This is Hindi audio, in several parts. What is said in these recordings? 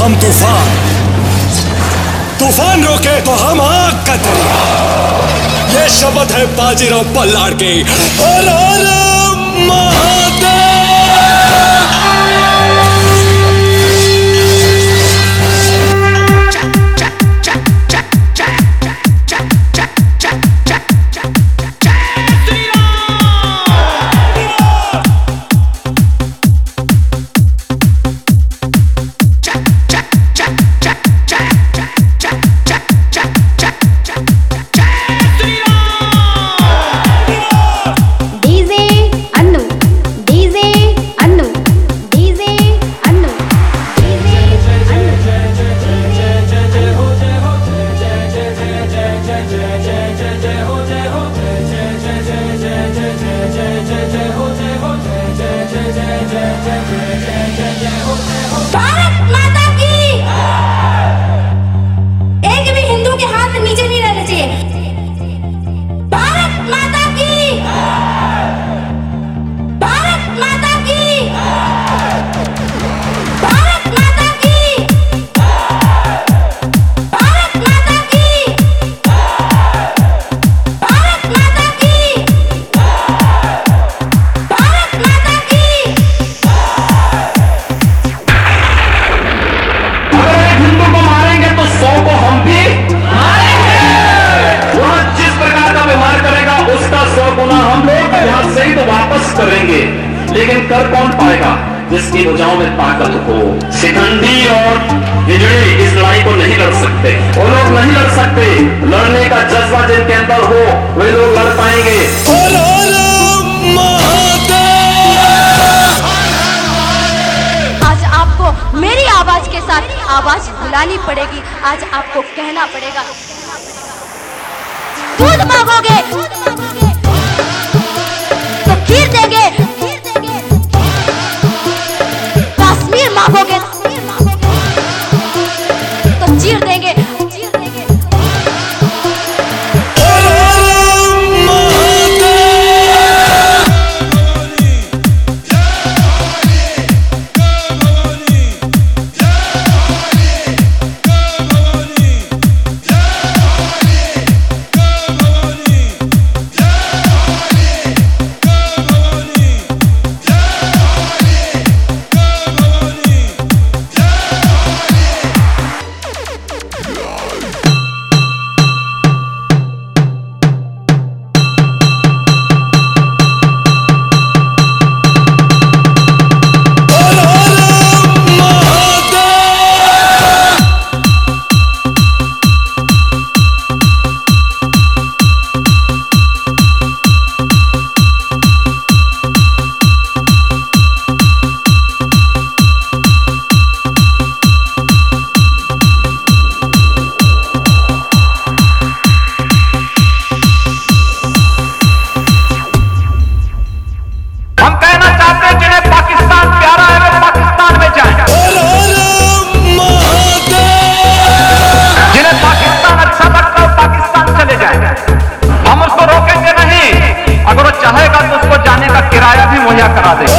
हम तूफान, तूफान रोके तो हम आग का दरिया। ये शब्द है बाजीराव बल्लाड़ की। हर हर महादेव। करेंगे, लेकिन कर कौन पाएगा जिसकी भुजाओं में ताकत हो। शिखंडी और हिजड़ी इस लड़ाई को नहीं लड़ सकते। वो लोग नहीं लड़ सकते। लड़ने का जज्बा जिनके अंदर हो वे लोग लड़ पाएंगे। आज आपको मेरी आवाज के साथ आवाज बुलानी पड़ेगी। आज आपको कहना पड़ेगा, दूध मांगोगे तो खीर देंगे, कश्मीर मांगोगे तो चीर देंगे। करा दे।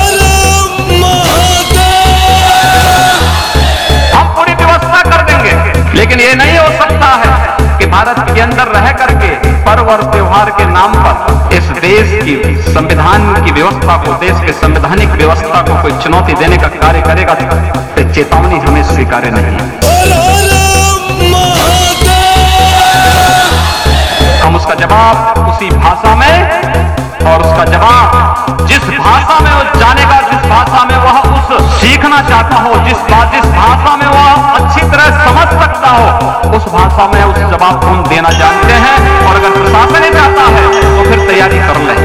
हम पूरी व्यवस्था कर देंगे, लेकिन ये नहीं हो सकता है कि भारत के अंदर रह करके पर्व और त्योहार के नाम पर इस देश की संविधान की व्यवस्था को, देश के संवैधानिक व्यवस्था को कोई चुनौती देने का कार्य करेगा तो चेतावनी हमें स्वीकार्य नहीं है। हम उसका जवाब उसी भाषा में, और उसका जवाब जिस भाषा में वो जानेगा, जिस भाषा में वह उस सीखना चाहता हो, जिस भाषा में वह अच्छी तरह समझ सकता हो, उस भाषा में उस जवाब को हम देना जानते हैं। और अगर प्रशासन ही चाहता है तो फिर तैयारी कर ले।